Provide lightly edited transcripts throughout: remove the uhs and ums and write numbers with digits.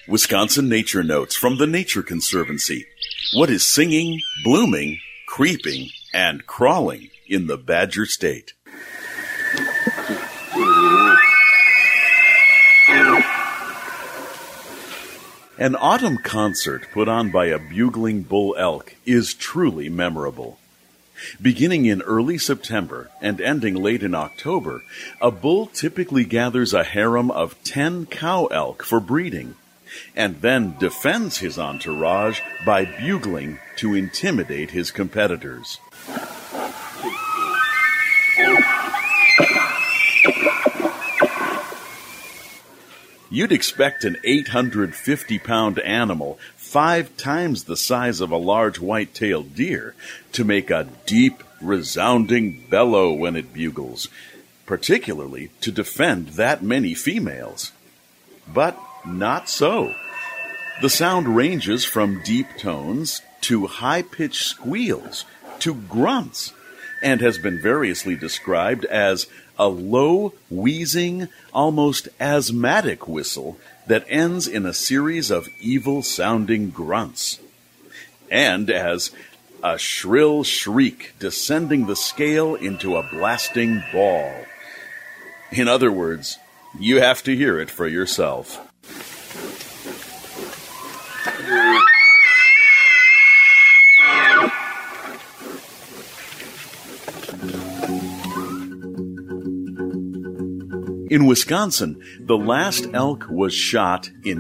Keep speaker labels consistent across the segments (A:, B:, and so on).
A: Wisconsin Nature Notes from the Nature Conservancy. What is singing, blooming, creeping, and crawling in the Badger State? An autumn concert put on by a bugling bull elk is truly memorable. Beginning in early September and ending late in October, a bull typically gathers a harem of 10 cow elk for breeding, and then defends his entourage by bugling to intimidate his competitors. You'd expect an 850-pound animal, 5 times the size of a large white-tailed deer, to make a deep, resounding bellow when it bugles, particularly to defend that many females. But not so. The sound ranges from deep tones to high-pitched squeals to grunts, and has been variously described as a low, wheezing, almost asthmatic whistle that ends in a series of evil-sounding grunts, and as a shrill shriek descending the scale into a blasting bawl. In other words, you have to hear it for yourself. In Wisconsin, the last elk was shot in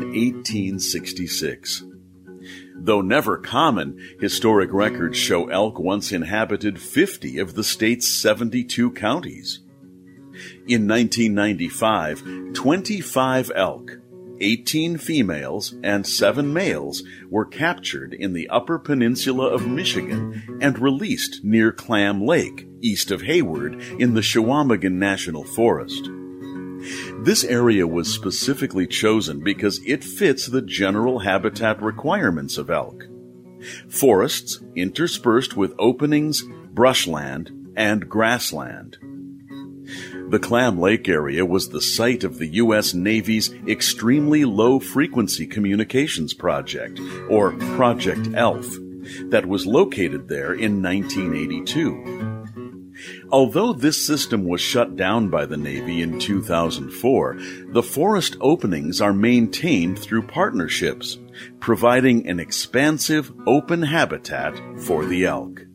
A: 1866. Though never common, historic records show elk once inhabited 50 of the state's 72 counties. In 1995, 25 elk, 18 females and 7 males, were captured in the Upper Peninsula of Michigan and released near Clam Lake, east of Hayward, in the Chequamegon National Forest. This area was specifically chosen because it fits the general habitat requirements of elk. Forests interspersed with openings, brushland, and grassland. The Clam Lake area was the site of the U.S. Navy's Extremely Low Frequency Communications Project, or Project ELF, that was located there in 1982. Although this system was shut down by the Navy in 2004, the forest openings are maintained through partnerships, providing an expansive, open habitat for the elk.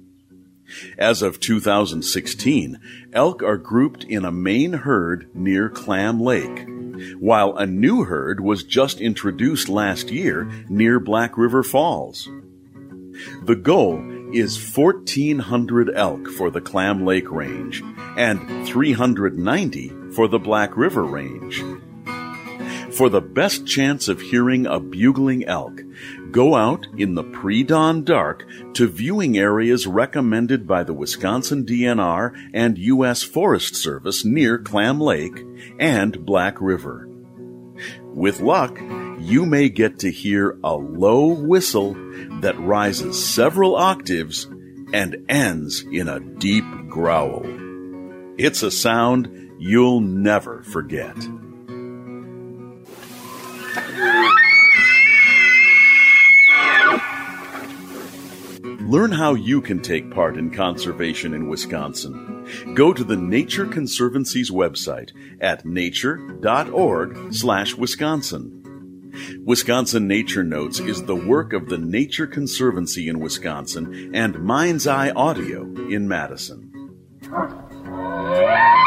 A: As of 2016, elk are grouped in a main herd near Clam Lake, while a new herd was just introduced last year near Black River Falls. The goal is 1,400 elk for the Clam Lake Range and 390 for the Black River Range. For the best chance of hearing a bugling elk, go out in the pre-dawn dark to viewing areas recommended by the Wisconsin DNR and U.S. Forest Service near Clam Lake and Black River. With luck, you may get to hear a low whistle that rises several octaves and ends in a deep growl. It's a sound you'll never forget. Learn how you can take part in conservation in Wisconsin. Go to the Nature Conservancy's website at nature.org/Wisconsin. Wisconsin Nature Notes is the work of the Nature Conservancy in Wisconsin and Mind's Eye Audio in Madison.